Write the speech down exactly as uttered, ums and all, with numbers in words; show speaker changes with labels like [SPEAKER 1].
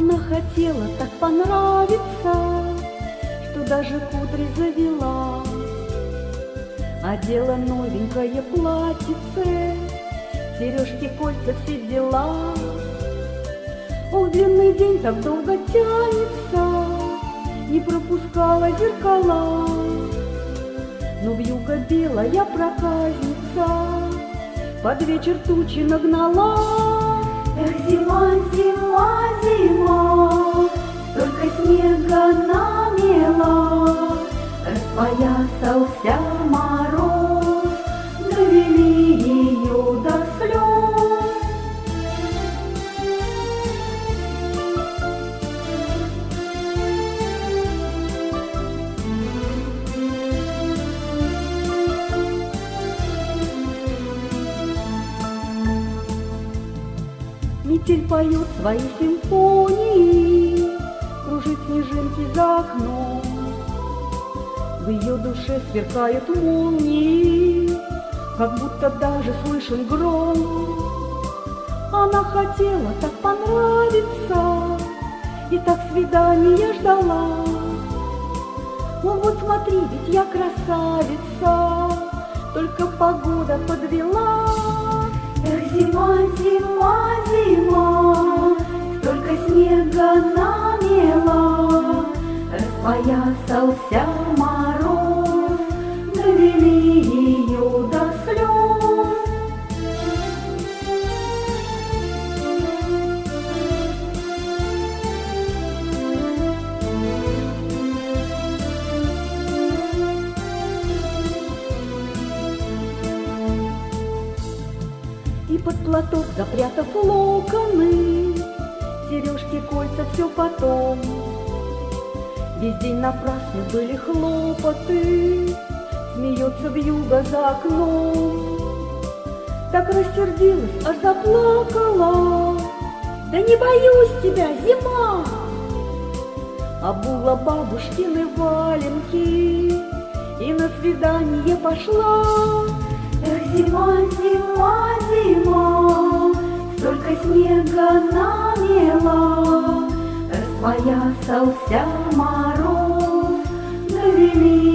[SPEAKER 1] Она хотела так понравиться, что даже кудри завела. Одела новенькое платьице, сережки, кольца, все дела. Ох, длинный день так долго тянется, не пропускала зеркала. Но вьюга белая проказница под вечер тучи нагнала. Эх, зима, зима, зима, столько снега намела, распоясался мороз, довели ее до слез. Метель поет свои симфонии, кружит снежинки за окном. В ее душе сверкают молнии, как будто даже слышен гром. Она хотела так понравиться, и так свидания ждала. Ну вот смотри, ведь я красавица, только погода подвела. Эх, зима, зима, зима, столько снега намела, распоясался мороз, довели ее до слез. И под платок, запрятав локоны, сережки, кольца, все потом. Весь день напрасны были хлопоты, смеется вьюга за окном. Так рассердилась, аж заплакала. Да не боюсь тебя, зима! Обула бабушкины валенки и на свидание пошла. Эх, зима, зима, зима, столько снега намела, распоясался мороз, довели